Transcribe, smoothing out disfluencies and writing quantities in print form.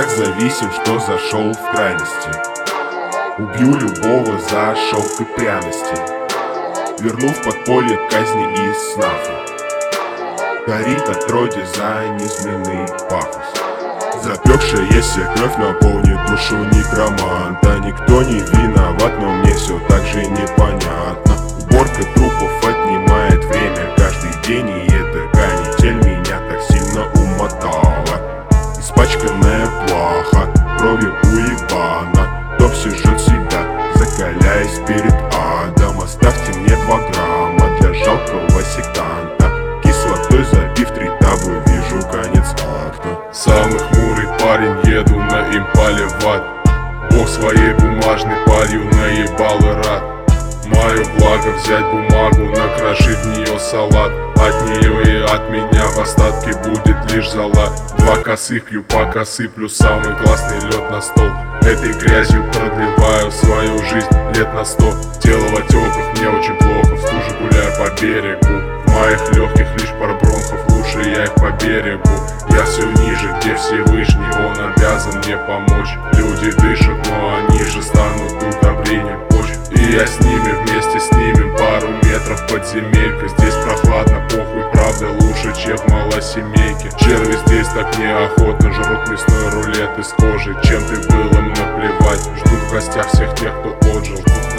так зависим, что зашел в крайности. Убью любого за шелк и пряности, верну в подполье казни из снафа. Горит отродье за низменный пафос. Запекшаяся кровь наполнит душу некроманта. Никто не виноват, но мне все так же непонятно. Уборка трупов отнимает время каждый день, и эта канитель меня так сильно умотала. Испачканная плаха кровью уебана, кто все жжет себя, закаляясь перед адом. Оставьте мне 2 грамма для жалкого сектанта. Кислотой забив 3 таблы, вижу конец акта. Самый хмурый парень, еду на импале в ад. Бог своей бумажной парью наебал и рад. Мое благо взять бумагу, накрошить в нее салат. От нее и от меня в остатке будет лишь зола. 2 косыклю, пока сыплю самый классный лед на стол. Этой грязью продлеваю свою жизнь лет на 100. Тело в отеках, мне очень плохо, в стуже гуляю по берегу. В моих легких лишь пара бронхов, лучше я их по берегу. Я все ниже, где Всевышний, он обязан мне помочь. Люди дышат, но они же станут удобрением почв. И я с ними, вместе снимем пару метров подземелька. Здесь прохладно, похуй, правда лучше, чем в малосемейке. Черви здесь так неохотно жрут мясной рулет из кожи. Чем ты был, им наплевать. Ждут в гостях всех тех, кто отжил.